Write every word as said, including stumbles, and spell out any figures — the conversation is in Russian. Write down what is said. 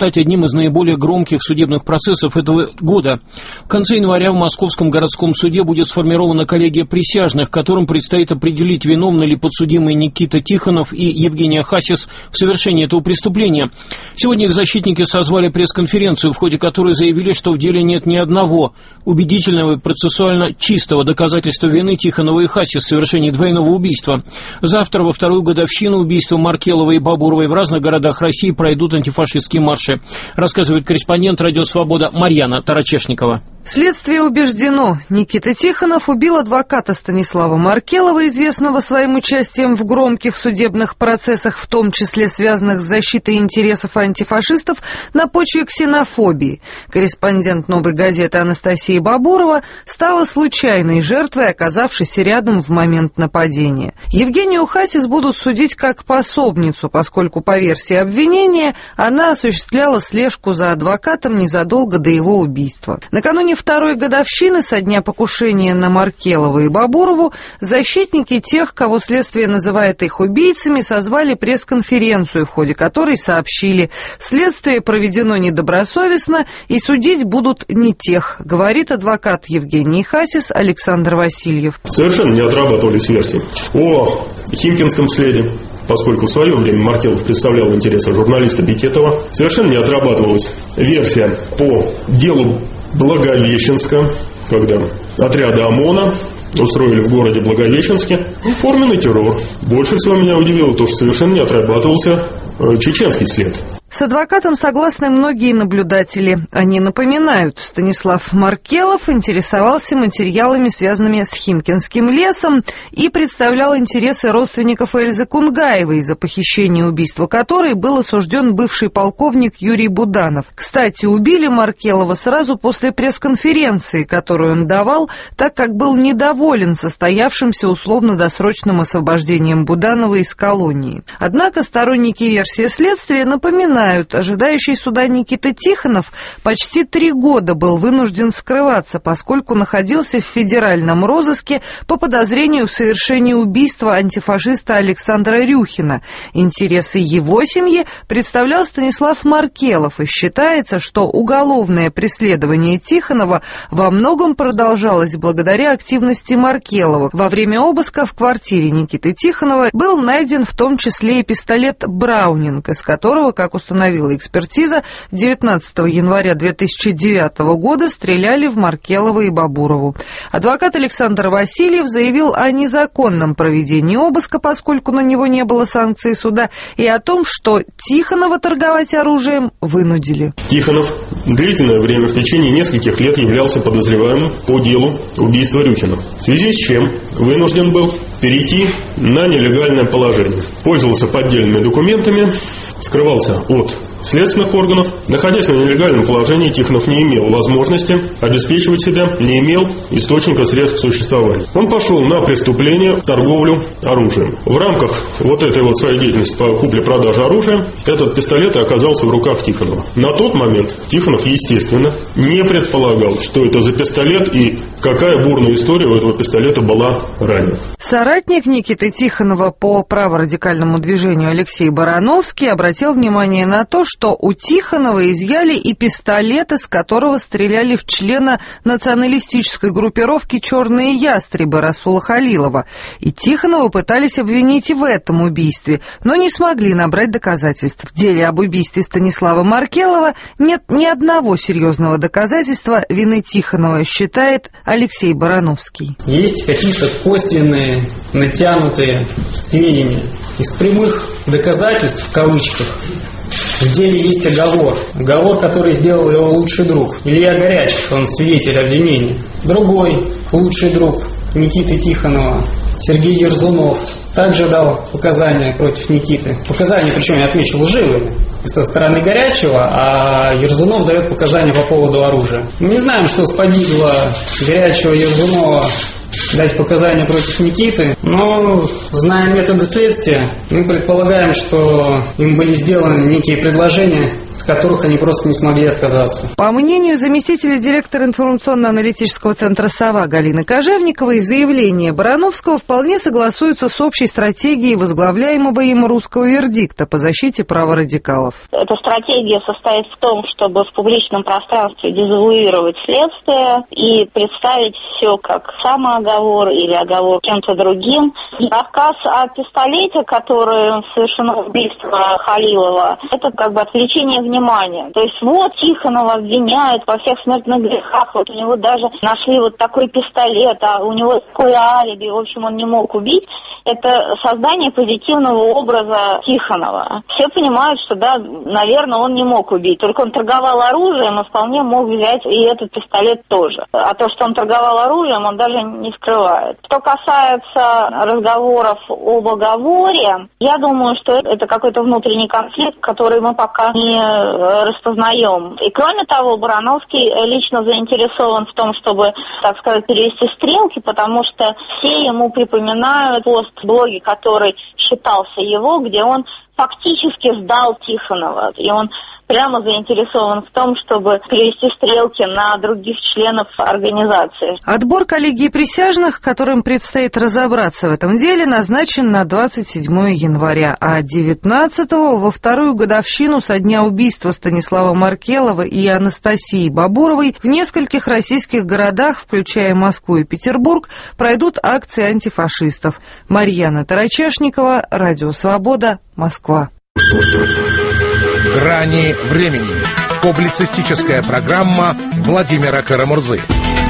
стать одним из наиболее громких судебных процессов этого года. В конце января в Московском городском суде будет сформирована коллегия присяжных, которым предстоит определить, виновны ли подсудимые Никита Тихонов и Евгения Хасис в совершении этого преступления. Сегодня их защитники созвали пресс-конференцию, в ходе которой заявили, что в деле нет ни одного убедительного и процессуально чистого доказательства вины Тихонова и Хасис в совершении двойного убийства. Завтра, во вторую годовщину убийства Маркелова и Бабуровой, в разных городах России пройдут антифашистские марши, рассказывает корреспондент «Радио Свобода» Марьяна Тарачешникова. Следствие убеждено, Никита Тихонов убил адвоката Станислава Маркелова, известного своим участием в громких судебных процессах, в том числе связанных с защитой интересов антифашистов, на почве ксенофобии. Корреспондент «Новой газеты» Анастасия Бабурова стала случайной жертвой, оказавшейся рядом в момент нападения. Евгению Хасис будут судить как пособницу, поскольку, по версии обвинения, она осуществляла слежку за адвокатом незадолго до его убийства. Накануне второй годовщины со дня покушения на Маркелова и Бабурову защитники тех, кого следствие называет их убийцами, созвали пресс-конференцию, в ходе которой сообщили: следствие проведено недобросовестно и судить будут не тех, говорит адвокат Евгений Хасис Александр Васильев. Совершенно не отрабатывались версии о Химкинском следе, поскольку в свое время Маркелов представлял интересы журналиста Бекетова. Совершенно не отрабатывалась версия по делу Благовещенска, когда отряды ОМОНа устроили в городе Благовещенске ну, форменный террор. Больше всего меня удивило то, что совершенно не отрабатывался э, чеченский след. С адвокатом согласны многие наблюдатели. Они напоминают, Станислав Маркелов интересовался материалами, связанными с Химкинским лесом, и представлял интересы родственников Эльзы Кунгаевой, за похищение и убийство которой был осужден бывший полковник Юрий Буданов. Кстати, убили Маркелова сразу после пресс-конференции, которую он давал, так как был недоволен состоявшимся условно-досрочным освобождением Буданова из колонии. Однако сторонники версии следствия напоминают, ожидающий суда Никита Тихонов почти три года был вынужден скрываться, поскольку находился в федеральном розыске по подозрению в совершении убийства антифашиста Александра Рюхина. Интересы его семьи представлял Станислав Маркелов, и считается, что уголовное преследование Тихонова во многом продолжалось благодаря активности Маркелова. Во время обыска в квартире Никиты Тихонова был найден в том числе и пистолет «Браунинг», из которого, как установила экспертиза, девятнадцатого января две тысячи девятого года стреляли в Маркелова и Бабурову. Адвокат Александр Васильев заявил о незаконном проведении обыска, поскольку на него не было санкций суда, и о том, что Тихонова торговать оружием вынудили. Тихонов длительное время, в течение нескольких лет, являлся подозреваемым по делу убийства Рюхина, в связи с чем вынужден был перейти на нелегальное положение. Пользовался поддельными документами, скрывался от следственных органов. Находясь на нелегальном положении, Тихонов не имел возможности обеспечивать себя, не имел источника средств к существованию. Он пошел на преступление, торговлю оружием. В рамках вот этой вот своей деятельности по купле-продаже оружия этот пистолет оказался в руках Тихонова. На тот момент Тихонов, естественно, не предполагал, что это за пистолет и какая бурная история у этого пистолета была ранее. Соратник Никиты Тихонова по праворадикальному движению Алексей Барановский обратил внимание на то, что у Тихонова изъяли и пистолет, из которого стреляли в члена националистической группировки «Черные ястребы» Расула Халилова. И Тихонова пытались обвинить и в этом убийстве, но не смогли набрать доказательств. В деле об убийстве Станислава Маркелова нет ни одного серьезного доказательства вины Тихонова, считает Алексей Барановский. Есть какие-то косвенные, натянутые сведения. Из прямых доказательств, в кавычках, в деле есть оговор. Оговор, который сделал его лучший друг. Илья Горячев, он свидетель обвинения. Другой лучший друг Никиты Тихонова, Сергей Ерзунов, также дал показания против Никиты. Показания, причем я отмечу, лживые со стороны Горячева, а Ерзунов дает показания по поводу оружия. Мы не знаем, что сподвигло Горячева и Ерзунова дать показания против Никиты, но, зная методы следствия, мы предполагаем, что им были сделаны некие предложения от которых они просто не смогли отказаться. По мнению заместителя директора информационно-аналитического центра «Сова» Галины Кожевниковой, заявление Барановского вполне согласуется с общей стратегией возглавляемого им русского вердикта по защите права радикалов. Эта стратегия состоит в том, чтобы в публичном пространстве дезавуировать следствие и представить все как самооговор или оговор кем-то другим. Рассказ о пистолете, который совершено убийство Халилова, это как бы отвлечение внимания. То есть вот Тихонова обвиняют во всех смертных грехах, вот у него даже нашли вот такой пистолет, а у него такое алиби, в общем, он не мог убить. Это создание позитивного образа Тихонова. Все понимают, что да, наверное, он не мог убить, только он торговал оружием и вполне мог взять и этот пистолет тоже. А то, что он торговал оружием, он даже не скрывает. Что касается разговоров об оговоре, я думаю, что это какой-то внутренний конфликт, который мы пока не распознаем. И кроме того, Барановский лично заинтересован в том, чтобы, так сказать, перевести стрелки, потому что все ему припоминают пост в блоге, который считался его, где он фактически сдал Тихонова. И он прямо заинтересован в том, чтобы перевести стрелки на других членов организации. Отбор коллегии присяжных, которым предстоит разобраться в этом деле, назначен на двадцать седьмое января, а девятнадцатого, во вторую годовщину со дня убийства Станислава Маркелова и Анастасии Бабуровой, в нескольких российских городах, включая Москву и Петербург, пройдут акции антифашистов. Марьяна Тарачешникова, Радио Свобода, Москва. «Грани времени». Публицистическая программа Владимира Карамурзы.